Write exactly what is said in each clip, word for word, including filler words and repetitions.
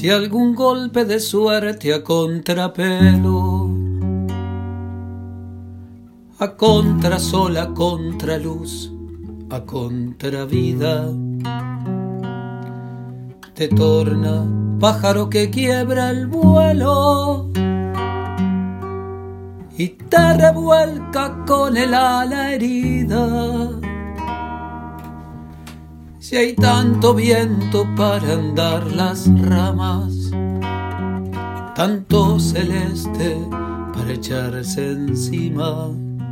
Si algún golpe de suerte a contrapelo, a contrasol, a contraluz, a contravida, te torna pájaro que quiebra el vuelo y te revuelca con el ala herida. Si hay tanto viento para andar las ramas, tanto celeste para echarse encima,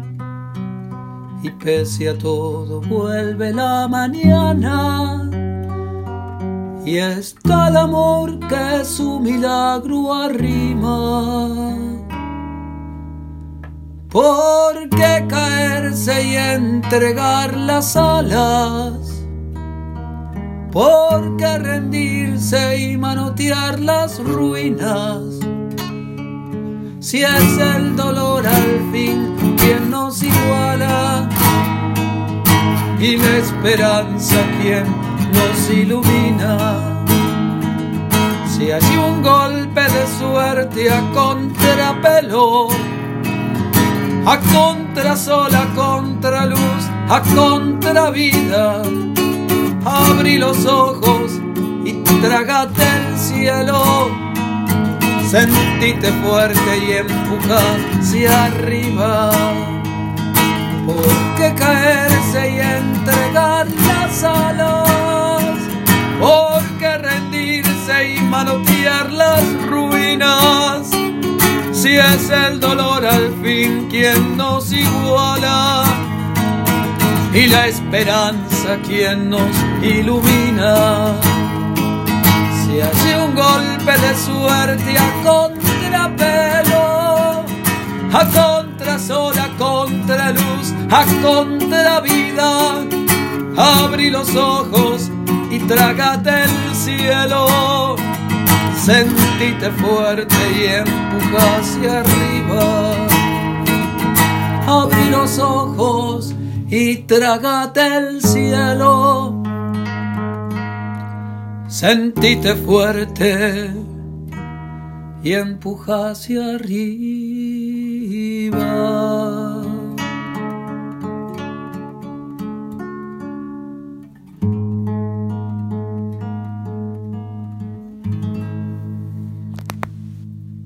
y pese a todo vuelve la mañana, y está el amor que su milagro arrima. ¿Por qué caerse y entregar las alas? ¿Por qué rendirse y manotear las ruinas? Si es el dolor al fin quien nos iguala y la esperanza quien nos ilumina. Si hay un golpe de suerte a contrapelo, a contrasol, a contraluz, a contravida, abrí los ojos y trágate el cielo. Sentite fuerte y empuja hacia arriba. ¿Por qué caerse y entregar las alas? ¿Por qué rendirse y manotear las ruinas? Si es el dolor al fin quien nos iguala y la esperanza quien nos ilumina. Si hay un golpe de suerte a contrapelo, a contrasol, a contraluz, a contravida, abrí los ojos y trágate el cielo. Sentite fuerte y empuja hacia arriba. Abrí los ojos y trágate el cielo. Sentite fuerte y empuja hacia arriba.